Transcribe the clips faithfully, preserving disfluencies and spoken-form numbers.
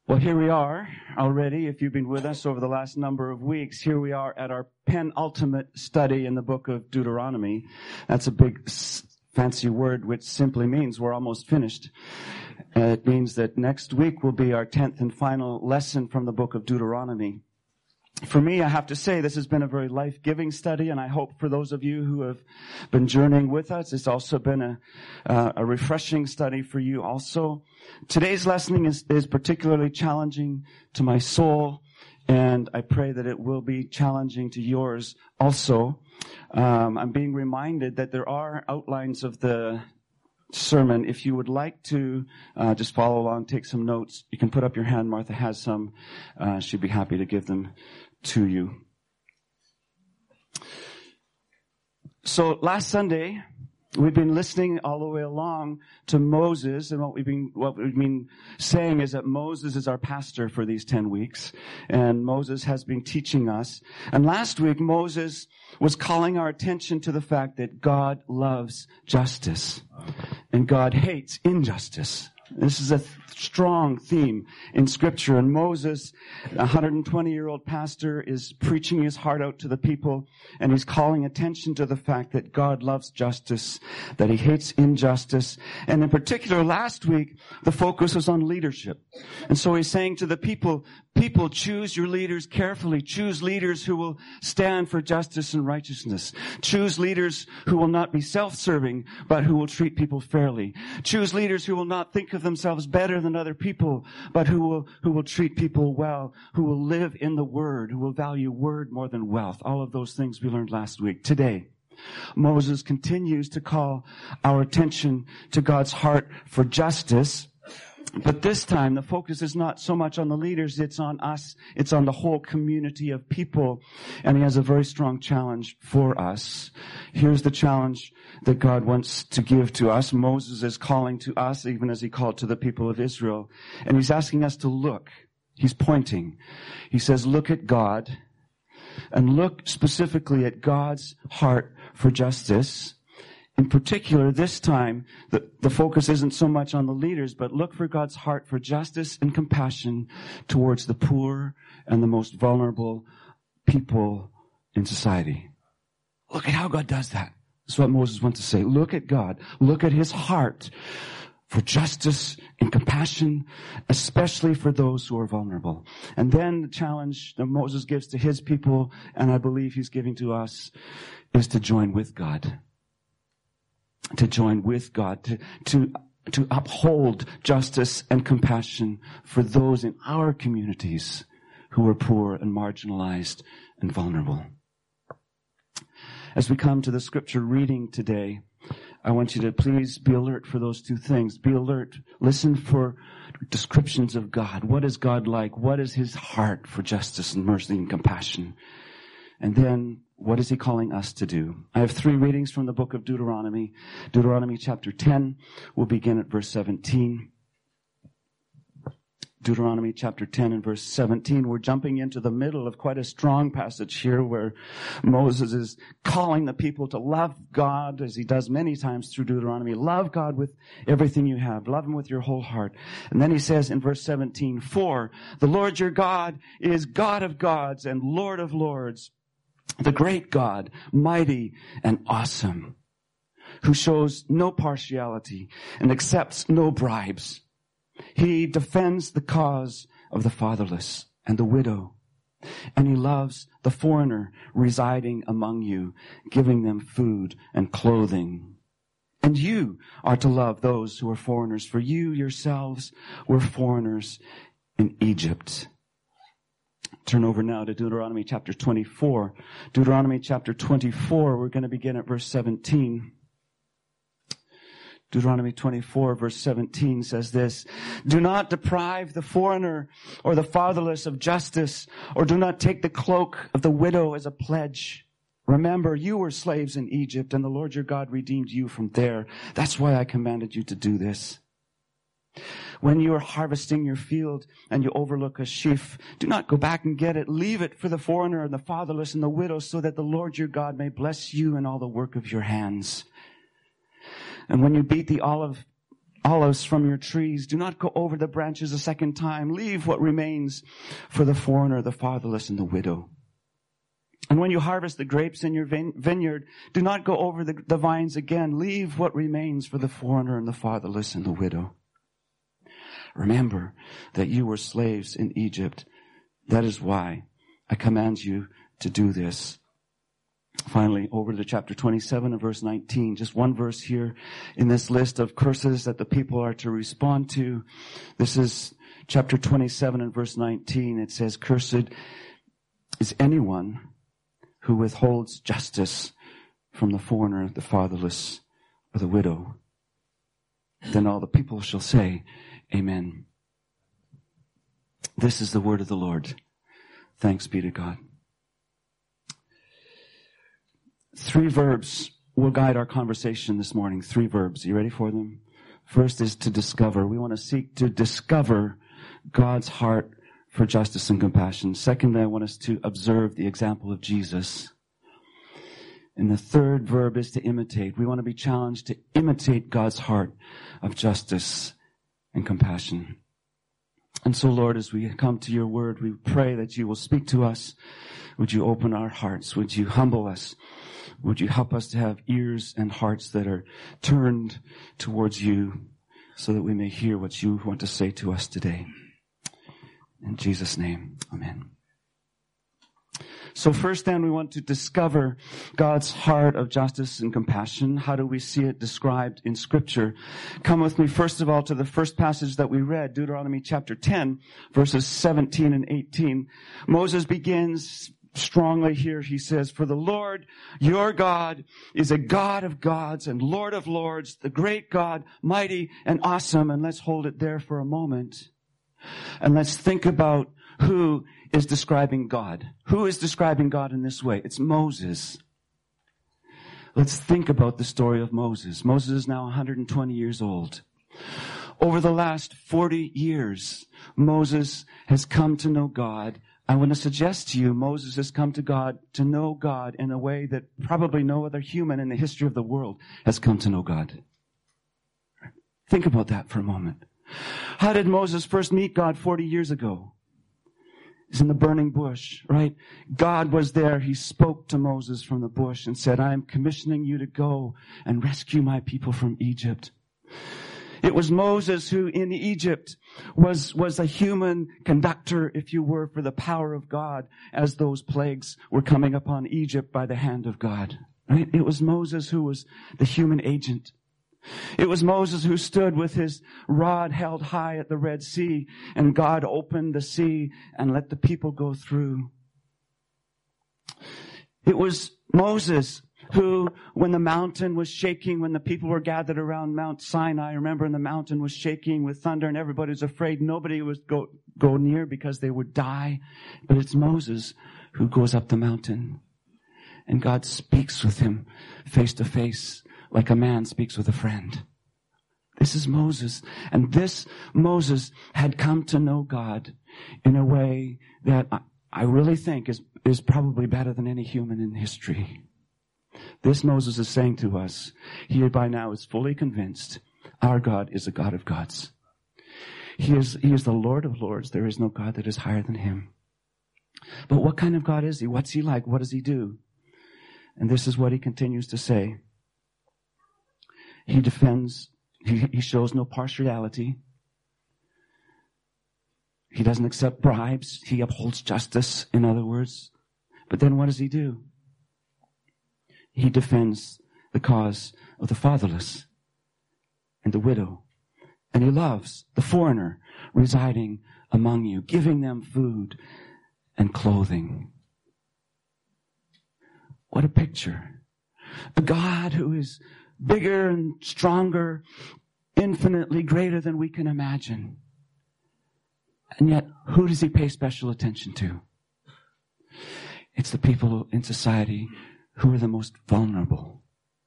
Well, here we are already. If you've been with us over the last number of weeks, here we are at our penultimate study in the book of Deuteronomy. That's a big fancy word which simply means we're almost finished. Uh, it means that next week will be our tenth and final lesson from the book of Deuteronomy. For me, I have to say, this has been a very life-giving study, and I hope for those of you who have been journeying with us, it's also been a, uh, a refreshing study for you also. Today's lesson is, is particularly challenging to my soul, and I pray that it will be challenging to yours also. Um, I'm being reminded that there are outlines of the sermon. If you would like to uh, just follow along, take some notes, you can put up your hand. Martha has some. Uh, she'd be happy to give them to you. So last Sunday, we've been listening all the way along to Moses, and what we've been what we've been saying is that Moses is our pastor for these ten weeks, and Moses has been teaching us. And last week, Moses was calling our attention to the fact that God loves justice, and God hates injustice. This is a th- strong theme in Scripture. And Moses, a one hundred twenty-year-old pastor, is preaching his heart out to the people, and he's calling attention to the fact that God loves justice, that he hates injustice. And in particular, last week, the focus was on leadership. And so he's saying to the people, people, choose your leaders carefully. Choose leaders who will stand for justice and righteousness. Choose leaders who will not be self-serving, but who will treat people fairly. Choose leaders who will not think of themselves better than other people, but who will, who will treat people well, who will live in the Word, who will value Word more than wealth. All of those things we learned last week. Today, Moses continues to call our attention to God's heart for justice. But this time, the focus is not so much on the leaders, it's on us, it's on the whole community of people. And he has a very strong challenge for us. Here's the challenge that God wants to give to us. Moses is calling to us, even as he called to the people of Israel. And he's asking us to look. He's pointing. He says, look at God, and look specifically at God's heart for justice. In particular, this time, the, the focus isn't so much on the leaders, but look for God's heart for justice and compassion towards the poor and the most vulnerable people in society. Look at how God does that. That's what Moses wants to say. Look at God. Look at his heart for justice and compassion, especially for those who are vulnerable. And then the challenge that Moses gives to his people, and I believe he's giving to us, is to join with God. To join with God, to, to, to uphold justice and compassion for those in our communities who are poor and marginalized and vulnerable. As we come to the scripture reading today, I want you to please be alert for those two things. Be alert. Listen for descriptions of God. What is God like? What is his heart for justice and mercy and compassion? And then, what is he calling us to do? I have three readings from the book of Deuteronomy. Deuteronomy chapter ten. We'll begin at verse seventeen. Deuteronomy chapter ten and verse seventeen. We're jumping into the middle of quite a strong passage here where Moses is calling the people to love God, as he does many times through Deuteronomy. Love God with everything you have. Love him with your whole heart. And then he says in verse seventeen, for the Lord your God is God of gods and Lord of lords, the great God, mighty and awesome, who shows no partiality and accepts no bribes. He defends the cause of the fatherless and the widow, and he loves the foreigner residing among you, giving them food and clothing. And you are to love those who are foreigners, for you yourselves were foreigners in Egypt. Turn over now to Deuteronomy chapter twenty-four. Deuteronomy chapter twenty-four, we're going to begin at verse seventeen. Deuteronomy twenty-four verse seventeen says this, do not deprive the foreigner or the fatherless of justice, or do not take the cloak of the widow as a pledge. Remember, you were slaves in Egypt, and the Lord your God redeemed you from there. That's why I commanded you to do this. When you are harvesting your field and you overlook a sheaf, do not go back and get it. Leave it for the foreigner and the fatherless and the widow, so that the Lord your God may bless you in all the work of your hands. And when you beat the olive olives from your trees. Do not go over the branches a second time. Leave what remains for the foreigner, the fatherless, and the widow. And when you harvest the grapes in your vineyard, do not go over the, the vines again. Leave what remains for the foreigner and the fatherless and the widow. Remember that you were slaves in Egypt. That is why I command you to do this. Finally, over to chapter twenty-seven and verse nineteen. Just one verse here in this list of curses that the people are to respond to. This is chapter twenty-seven and verse nineteen. It says, "Cursed is anyone who withholds justice from the foreigner, the fatherless, or the widow." Then all the people shall say, Amen. This is the word of the Lord. Thanks be to God. Three verbs will guide our conversation this morning. Three verbs. You ready for them? First is to discover. We want to seek to discover God's heart for justice and compassion. Secondly, I want us to observe the example of Jesus. And the third verb is to imitate. We want to be challenged to imitate God's heart of justice and compassion. And so, Lord, as we come to your word, we pray that you will speak to us. Would you open our hearts? Would you humble us? Would you help us to have ears and hearts that are turned towards you so that we may hear what you want to say to us today? In Jesus' name, amen. So first then we want to discover God's heart of justice and compassion. How do we see it described in Scripture? Come with me first of all to the first passage that we read, Deuteronomy chapter ten, verses seventeen and eighteen. Moses begins strongly here. He says, "For the Lord, your God, is a God of gods and Lord of lords, the great God, mighty and awesome." And let's hold it there for a moment. And let's think about who is describing God. Who is describing God in this way? It's Moses. Let's think about the story of Moses. Moses is now one hundred twenty years old. Over the last forty years, Moses has come to know God. I want to suggest to you, Moses has come to God, to know God in a way that probably no other human in the history of the world has come to know God. Think about that for a moment. How did Moses first meet God forty years ago? He's in the burning bush, right? God was there. He spoke to Moses from the bush and said, "I am commissioning you to go and rescue my people from Egypt." It was Moses who in Egypt was, was a human conductor, if you were, for the power of God as those plagues were coming upon Egypt by the hand of God, right? It was Moses who was the human agent. It was Moses who stood with his rod held high at the Red Sea, and God opened the sea and let the people go through. It was Moses who, when the mountain was shaking, when the people were gathered around Mount Sinai, remember, and the mountain was shaking with thunder and everybody was afraid nobody would go, go near because they would die. But it's Moses who goes up the mountain, and God speaks with him face to face, like a man speaks with a friend. This is Moses. And this Moses had come to know God in a way that I, I really think is, is probably better than any human in history. This Moses is saying to us, he by now is fully convinced our God is a God of gods. He is, he is the Lord of lords. There is no God that is higher than him. But what kind of God is he? What's he like? What does he do? And this is what he continues to say. He defends, he, he shows no partiality. He doesn't accept bribes. He upholds justice, in other words. But then what does he do? He defends the cause of the fatherless and the widow. And he loves the foreigner residing among you, giving them food and clothing. What a picture. A God who is bigger and stronger, infinitely greater than we can imagine. And yet, who does he pay special attention to? It's the people in society who are the most vulnerable.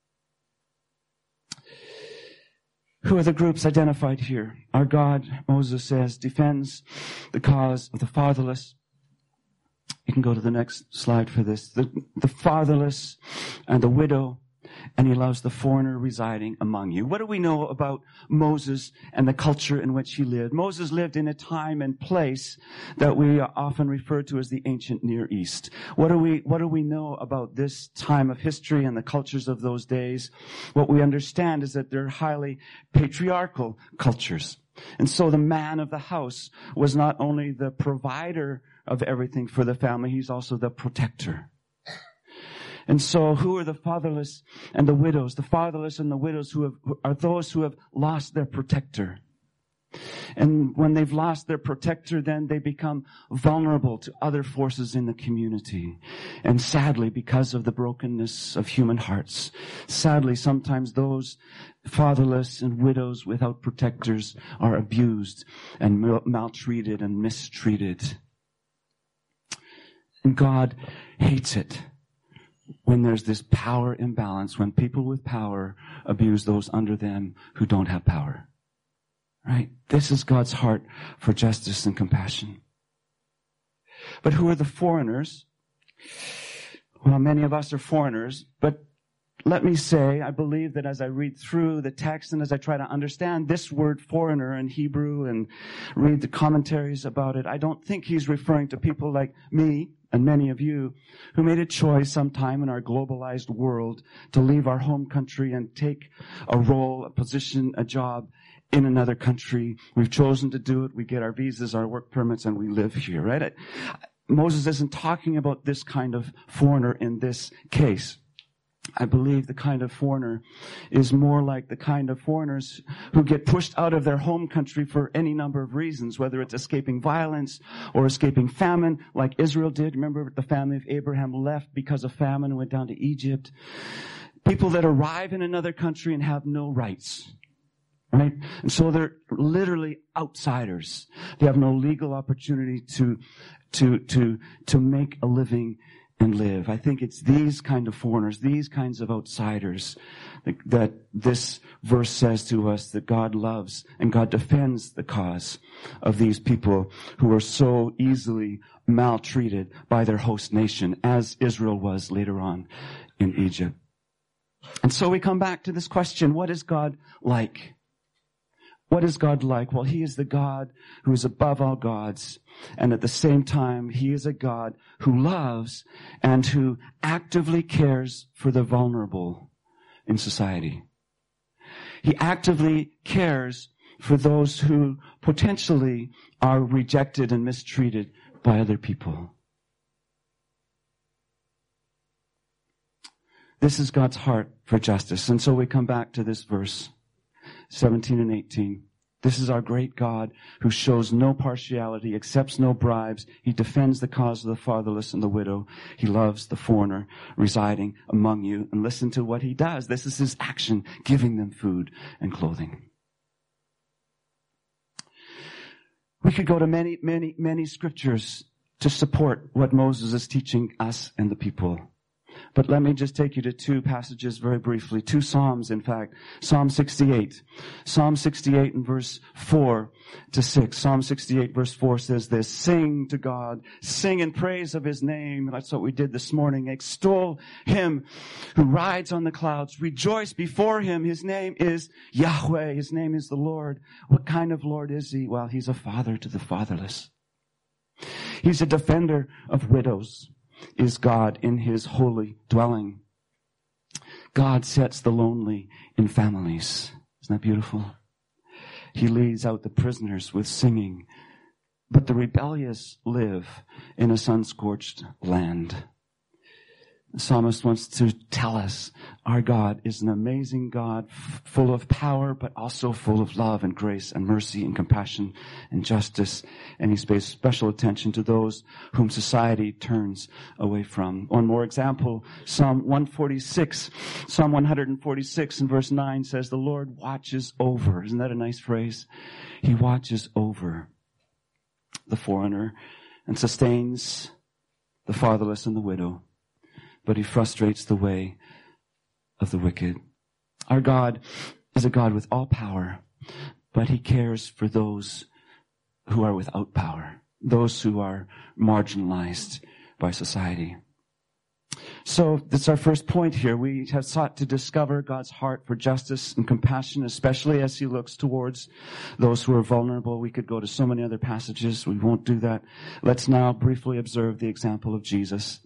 Who are the groups identified here? Our God, Moses says, defends the cause of the fatherless. You can go to the next slide for this. The, the fatherless and the widow. and he loves the foreigner residing among you. What do we know about Moses and the culture in which he lived? Moses lived in a time and place that we often refer to as the ancient Near East. What do we, what do we know about this time of history and the cultures of those days? What we understand is that they're highly patriarchal cultures. And so the man of the house was not only the provider of everything for the family, he's also the protector. And so who are the fatherless and the widows? The fatherless and the widows who have, are those who have lost their protector. And when they've lost their protector, then they become vulnerable to other forces in the community. And sadly, because of the brokenness of human hearts, sadly, sometimes those fatherless and widows without protectors are abused and mal- maltreated and mistreated. And God hates it when there's this power imbalance, when people with power abuse those under them who don't have power. Right? This is God's heart for justice and compassion. But who are the foreigners? Well, many of us are foreigners, but let me say, I believe that as I read through the text and as I try to understand this word foreigner in Hebrew and read the commentaries about it, I don't think he's referring to people like me and many of you who made a choice sometime in our globalized world to leave our home country and take a role, a position, a job in another country. We've chosen to do it. We get our visas, our work permits, and we live here, right? Moses isn't talking about this kind of foreigner in this case. I believe the kind of foreigner is more like the kind of foreigners who get pushed out of their home country for any number of reasons, whether it's escaping violence or escaping famine, like Israel did. Remember, the family of Abraham left because of famine and went down to Egypt. People that arrive in another country and have no rights, right? And so they're literally outsiders. They have no legal opportunity to, to, to, to make a living and live. I think it's these kind of foreigners, these kinds of outsiders that, that this verse says to us that God loves and God defends the cause of these people who are so easily maltreated by their host nation, as Israel was later on in Egypt. And so we come back to this question, what is God like? What is God like? Well, he is the God who is above all gods. And at the same time, he is a God who loves and who actively cares for the vulnerable in society. He actively cares for those who potentially are rejected and mistreated by other people. This is God's heart for justice. And so we come back to this verse. seventeen and eighteen. This is our great God who shows no partiality, accepts no bribes. He defends the cause of the fatherless and the widow. He loves the foreigner residing among you. And listen to what he does. This is his action, giving them food and clothing. We could go to many, many, many scriptures to support what Moses is teaching us and the people. But let me just take you to two passages very briefly. Two Psalms, in fact. Psalm sixty-eight. Psalm sixty-eight and verse four to six. Psalm sixty-eight verse four says this, sing to God, sing in praise of his name. That's what we did this morning. Extol him who rides on the clouds. Rejoice before him. His name is Yahweh. His name is the Lord. What kind of Lord is he? Well, he's a father to the fatherless. He's a defender of widows. Is God in his holy dwelling. God sets the lonely in families. Isn't that beautiful? He leads out the prisoners with singing, but the rebellious live in a sun-scorched land. The psalmist wants to tell us our God is an amazing God, f- full of power, but also full of love and grace and mercy and compassion and justice. And he pays special attention to those whom society turns away from. One more example, Psalm one forty-six. Psalm one forty-six and verse nine says, the Lord watches over. Isn't that a nice phrase? He watches over the foreigner and sustains the fatherless and the widow, but he frustrates the way of the wicked. Our God is a God with all power, but he cares for those who are without power, those who are marginalized by society. So that's our first point here. We have sought to discover God's heart for justice and compassion, especially as he looks towards those who are vulnerable. We could go to so many other passages. We won't do that. Let's now briefly observe the example of Jesus.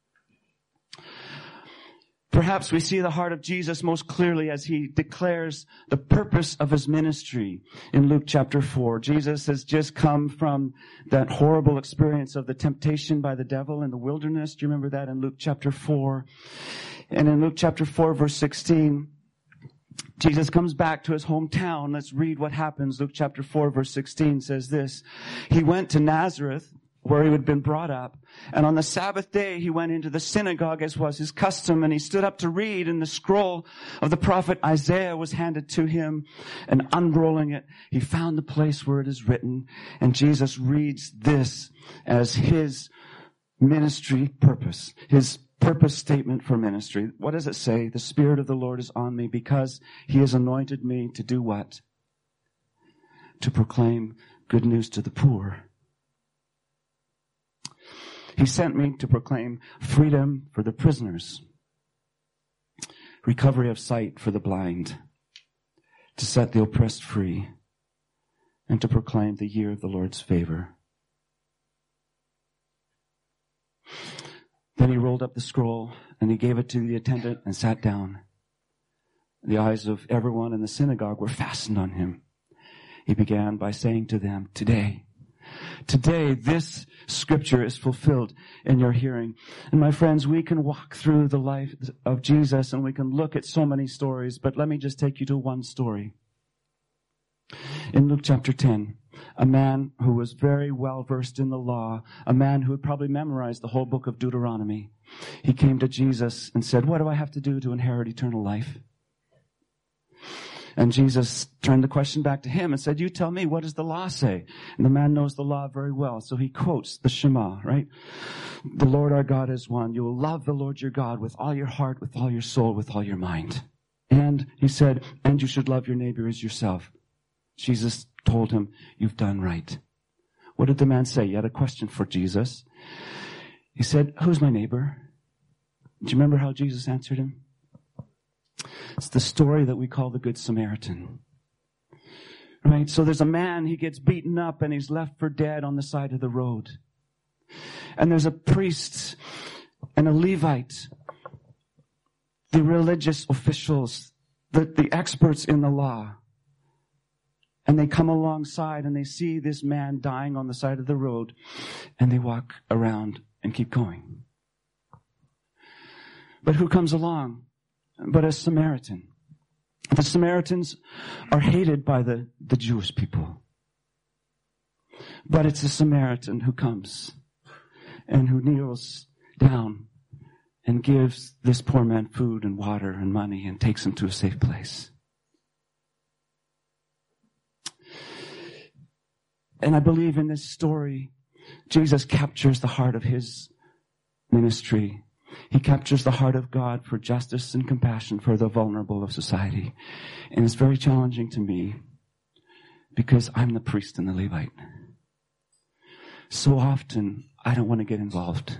Perhaps we see the heart of Jesus most clearly as he declares the purpose of his ministry in Luke chapter four. Jesus has just come from that horrible experience of the temptation by the devil in the wilderness. Do you remember that in Luke chapter four? And in Luke chapter four, verse sixteen, Jesus comes back to his hometown. Let's read what happens. Luke chapter four, verse sixteen says this. He went to Nazareth, where he had been brought up. And on the Sabbath day, he went into the synagogue as was his custom, and he stood up to read, and the scroll of the prophet Isaiah was handed to him, and unrolling it, he found the place where it is written, and Jesus reads this as his ministry purpose, his purpose statement for ministry. What does it say? The Spirit of the Lord is on me because he has anointed me to do what? To proclaim good news to the poor. He sent me to proclaim freedom for the prisoners, recovery of sight for the blind, to set the oppressed free, and to proclaim the year of the Lord's favor. Then he rolled up the scroll, and he gave it to the attendant and sat down. The eyes of everyone in the synagogue were fastened on him. He began by saying to them, Today, Today, this scripture is fulfilled in your hearing. And my friends, we can walk through the life of Jesus and we can look at so many stories, but let me just take you to one story. In Luke chapter ten, a man who was very well versed in the law, a man who had probably memorized the whole book of Deuteronomy, he came to Jesus and said, What do I have to do to inherit eternal life? And Jesus turned the question back to him and said, You tell me, what does the law say? And the man knows the law very well. So he quotes the Shema, right? The Lord our God is one. You will love the Lord your God with all your heart, with all your soul, with all your mind. And he said, and you should love your neighbor as yourself. Jesus told him, You've done right. What did the man say? He had a question for Jesus. He said, Who's my neighbor? Do you remember how Jesus answered him? It's the story that we call the Good Samaritan. Right? So there's a man, he gets beaten up and he's left for dead on the side of the road. And there's a priest and a Levite, the religious officials, the, the experts in the law. And they come alongside and they see this man dying on the side of the road and they walk around and keep going. But who comes along? But a Samaritan. The Samaritans are hated by the, the Jewish people. But it's a Samaritan who comes and who kneels down and gives this poor man food and water and money and takes him to a safe place. And I believe in this story, Jesus captures the heart of his ministry. He captures the heart of God for justice and compassion for the vulnerable of society. And it's very challenging to me because I'm the priest and the Levite. So often, I don't want to get involved.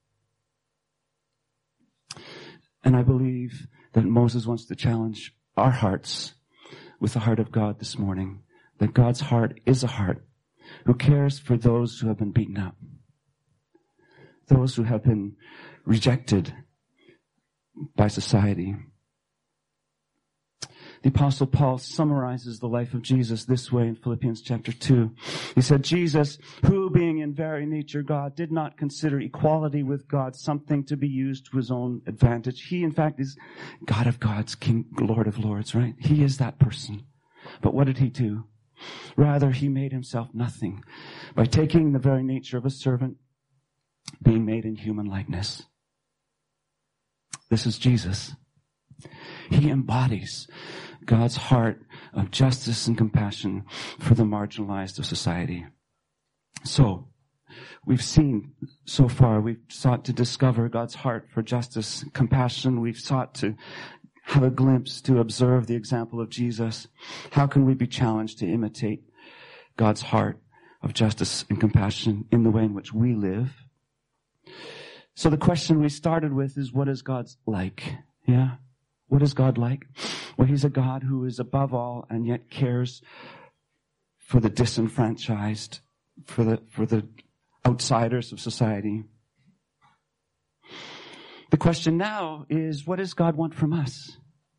And I believe that Moses wants to challenge our hearts with the heart of God this morning. That God's heart is a heart who cares for those who have been beaten up. Those who have been rejected by society. The Apostle Paul summarizes the life of Jesus this way in Philippians chapter two. He said, Jesus, who being in very nature God, did not consider equality with God something to be used to his own advantage. He, in fact, is God of gods, King, Lord of lords, right? He is that person. But what did he do? Rather, he made himself nothing by taking the very nature of a servant, being made in human likeness. This is Jesus. He embodies God's heart of justice and compassion for the marginalized of society. So, we've seen so far, we've sought to discover God's heart for justice and compassion. We've sought to have a glimpse, to observe the example of Jesus. How can we be challenged to imitate God's heart of justice and compassion in the way in which we live? So the question we started with is, what is God like? Yeah? What is God like? Well, he's a God who is above all and yet cares for the disenfranchised, for the, for the outsiders of society. The question now is, what does God want from us?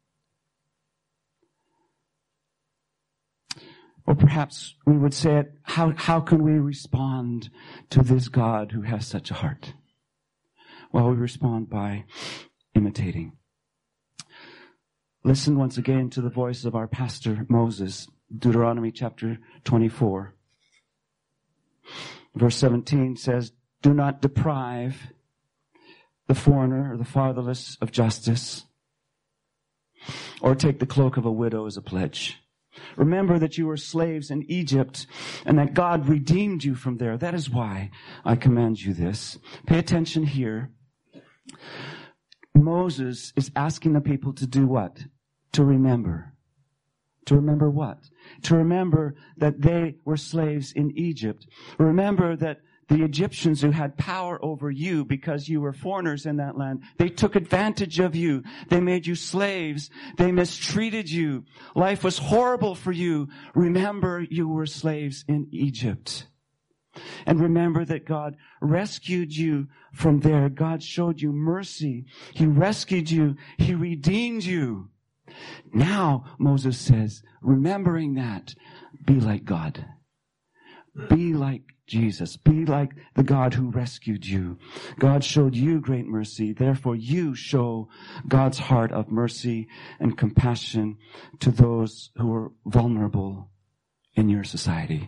Or perhaps we would say it, how, how can we respond to this God who has such a heart? Well, we respond by imitating. Listen once again to the voice of our pastor, Moses, Deuteronomy chapter twenty-four. Verse seventeen says, do not deprive the foreigner or the fatherless of justice, or take the cloak of a widow as a pledge. Remember that you were slaves in Egypt and that God redeemed you from there. That is why I command you this. Pay attention here. Moses is asking the people to do what? To remember. To remember what? To remember that they were slaves in Egypt. Remember that the Egyptians who had power over you because you were foreigners in that land, they took advantage of you. They made you slaves. They mistreated you. Life was horrible for you. Remember, you were slaves in Egypt. And remember that God rescued you from there. God showed you mercy. He rescued you. He redeemed you. Now, Moses says, remembering that, be like God. Be like Jesus. Be like the God who rescued you. God showed you great mercy. Therefore, you show God's heart of mercy and compassion to those who are vulnerable in your society.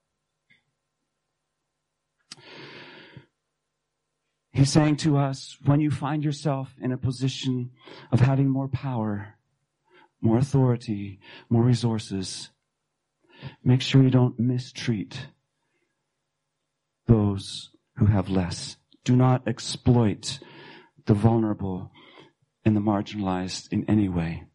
He's saying to us, when you find yourself in a position of having more power, more authority, more resources, make sure you don't mistreat those who have less. Do not exploit the vulnerable and the marginalized in any way.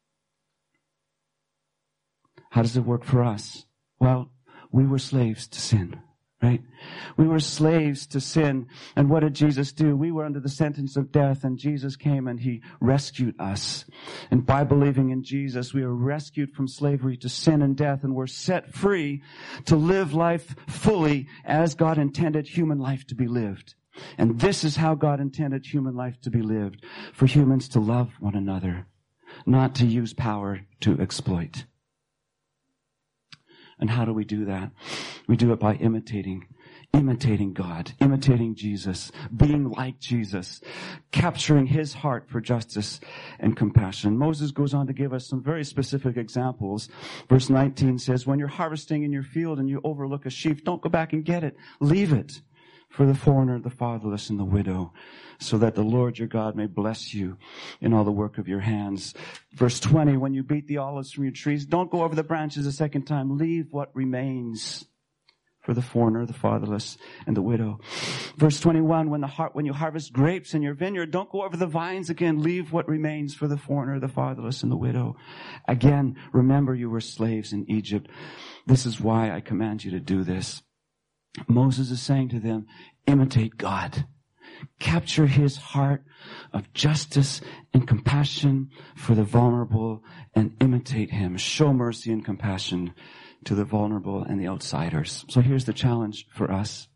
How does it work for us? Well, we were slaves to sin, right? We were slaves to sin. And what did Jesus do? We were under the sentence of death, and Jesus came and he rescued us. And by believing in Jesus, we are rescued from slavery to sin and death, and we're set free to live life fully as God intended human life to be lived. And this is how God intended human life to be lived, for humans to love one another, not to use power to exploit. And how do we do that? We do it by imitating, imitating God, imitating Jesus, being like Jesus, capturing his heart for justice and compassion. Moses goes on to give us some very specific examples. Verse nineteen says, when you're harvesting in your field and you overlook a sheaf, don't go back and get it. Leave it for the foreigner, the fatherless, and the widow, so that the Lord your God may bless you in all the work of your hands. Verse twenty, when you beat the olives from your trees, don't go over the branches a second time. Leave what remains for the foreigner, the fatherless, and the widow. Verse twenty-one, when the har- when you harvest grapes in your vineyard, don't go over the vines again. Leave what remains for the foreigner, the fatherless, and the widow. Again, remember you were slaves in Egypt. This is why I command you to do this. Moses is saying to them, imitate God. Capture his heart of justice and compassion for the vulnerable and imitate him. Show mercy and compassion to the vulnerable and the outsiders. So here's the challenge for us.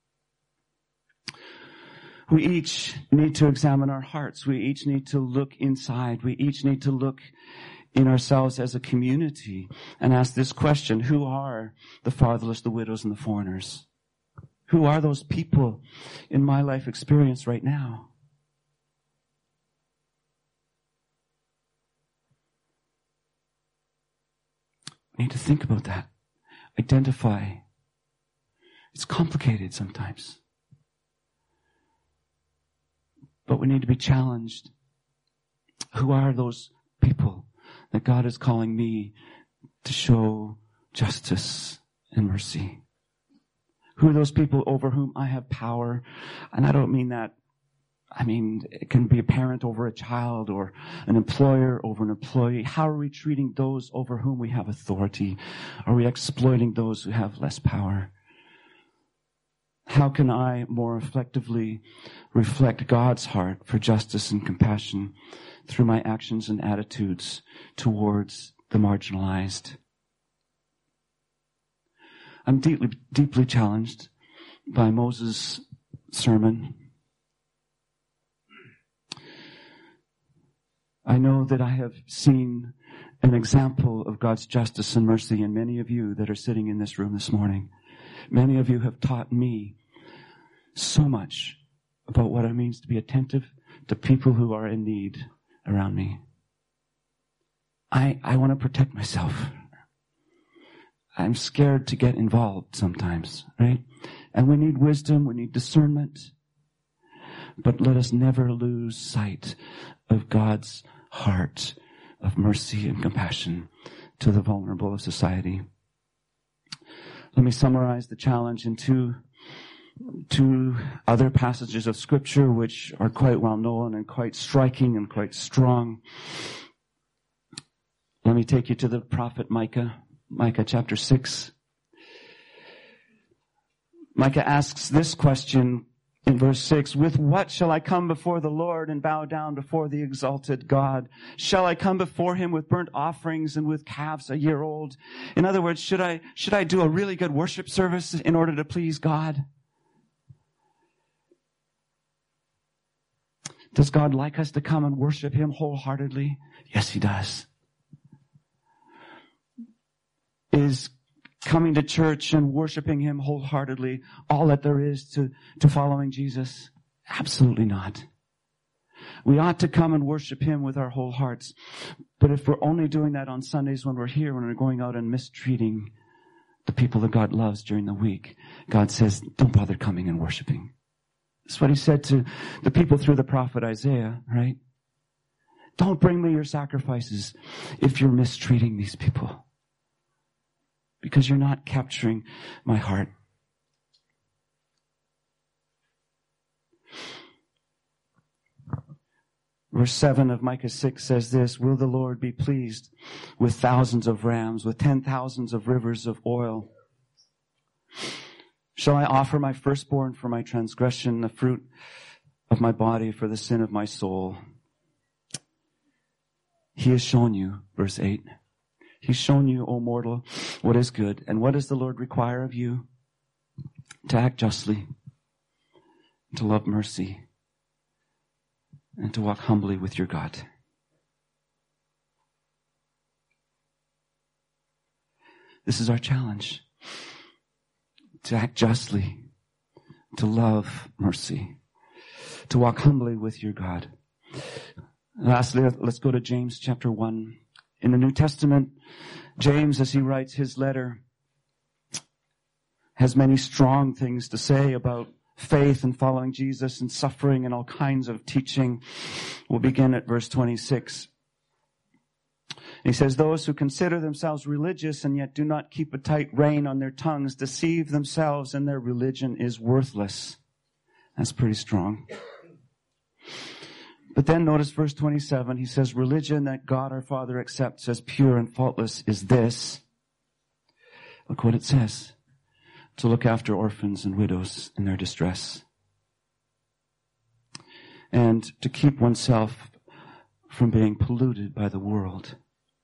We each need to examine our hearts. We each need to look inside. We each need to look in ourselves as a community and ask this question: who are the fatherless, the widows, and the foreigners? Who are those people in my life experience right now? We need to think about that. Identify. It's complicated sometimes. But we need to be challenged. Who are those people that God is calling me to show justice and mercy? Who are those people over whom I have power? And I don't mean that, I mean, it can be a parent over a child or an employer over an employee. How are we treating those over whom we have authority? Are we exploiting those who have less power? How can I more effectively reflect God's heart for justice and compassion through my actions and attitudes towards the marginalized? I'm deeply, deeply challenged by Moses' sermon. I know that I have seen an example of God's justice and mercy in many of you that are sitting in this room this morning. Many of you have taught me so much about what it means to be attentive to people who are in need around me. I, I want to protect myself. I'm scared to get involved sometimes, right? And we need wisdom, we need discernment. But let us never lose sight of God's heart of mercy and compassion to the vulnerable of society. Let me summarize the challenge in two, two other passages of Scripture which are quite well known and quite striking and quite strong. Let me take you to the prophet Micah, Micah chapter six. Micah asks this question in verse six, with what shall I come before the Lord and bow down before the exalted God? Shall I come before him with burnt offerings and with calves a year old? In other words, should I, should I do a really good worship service in order to please God? Does God like us to come and worship him wholeheartedly? Yes, he does. Is coming to church and worshiping him wholeheartedly all that there is to, to following Jesus? Absolutely not. We ought to come and worship him with our whole hearts. But if we're only doing that on Sundays when we're here, when we're going out and mistreating the people that God loves during the week, God says, don't bother coming and worshiping. That's what he said to the people through the prophet Isaiah, right? Don't bring me your sacrifices if you're mistreating these people, because you're not capturing my heart. Verse seven of Micah six says this, will the Lord be pleased with thousands of rams, with ten thousands of rivers of oil? Shall I offer my firstborn for my transgression, the fruit of my body for the sin of my soul? He has shown you, verse eight, he's shown you, O mortal, what is good. And what does the Lord require of you? To act justly, to love mercy, and to walk humbly with your God. This is our challenge. To act justly, to love mercy, to walk humbly with your God. Lastly, let's go to James chapter one. In the New Testament, James, as he writes his letter, has many strong things to say about faith and following Jesus and suffering and all kinds of teaching. We'll begin at verse twenty-six. He says, those who consider themselves religious and yet do not keep a tight rein on their tongues deceive themselves, and their religion is worthless. That's pretty strong. But then notice verse twenty-seven. He says, religion that God our Father accepts as pure and faultless is this. Look what it says. To look after orphans and widows in their distress, and to keep oneself from being polluted by the world.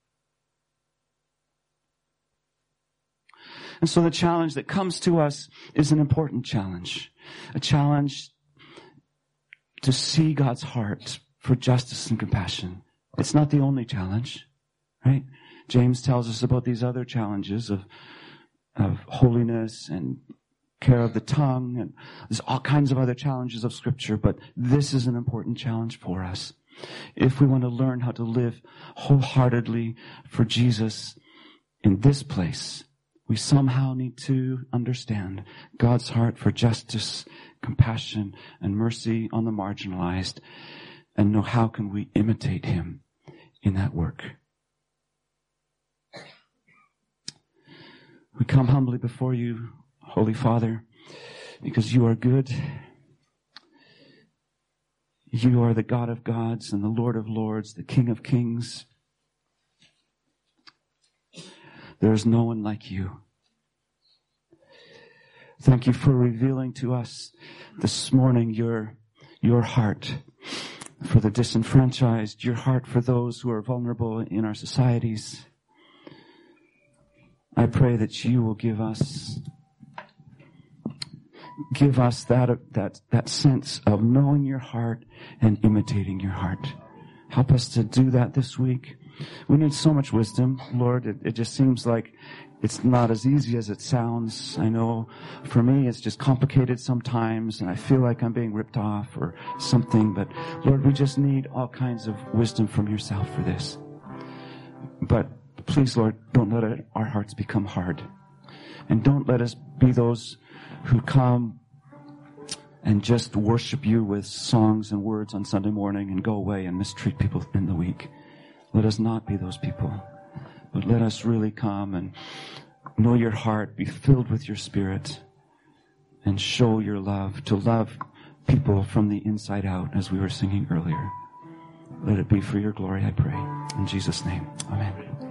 And so the challenge that comes to us is an important challenge. A challenge to see God's heart for justice and compassion. It's not the only challenge, right? James tells us about these other challenges of, of holiness and care of the tongue, and there's all kinds of other challenges of Scripture, but this is an important challenge for us. If we want to learn how to live wholeheartedly for Jesus in this place, we somehow need to understand God's heart for justice, compassion, and mercy on the marginalized, and know how can we imitate him in that work. We come humbly before you, Holy Father, because you are good. You are the God of gods and the Lord of lords, the King of kings. There is no one like you. Thank you for revealing to us this morning your, your heart for the disenfranchised, your heart for those who are vulnerable in our societies. I pray that you will give us, give us that, that, that sense of knowing your heart and imitating your heart. Help us to do that this week. We need so much wisdom, Lord. It, it just seems like it's not as easy as it sounds. I know for me it's just complicated sometimes, and I feel like I'm being ripped off or something. But Lord, we just need all kinds of wisdom from yourself for this. But please, Lord, don't let it, our hearts become hard. And don't let us be those who come and just worship you with songs and words on Sunday morning and go away and mistreat people in the week. Let us not be those people, but let us really come and know your heart, be filled with your Spirit, and show your love, to love people from the inside out, as we were singing earlier. Let it be for your glory, I pray. In Jesus' name, amen.